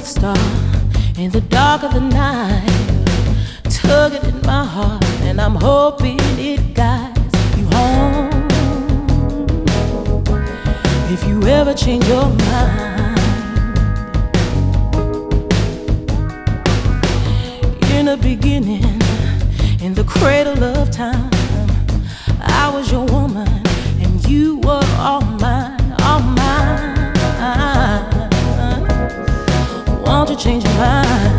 star in the dark of the night, tugging at my heart, and I'm hoping it guides you home. If you ever change your mind, in the beginning, in the cradle of time, I was your woman and you were all mine, all mine. Won't you change your mind?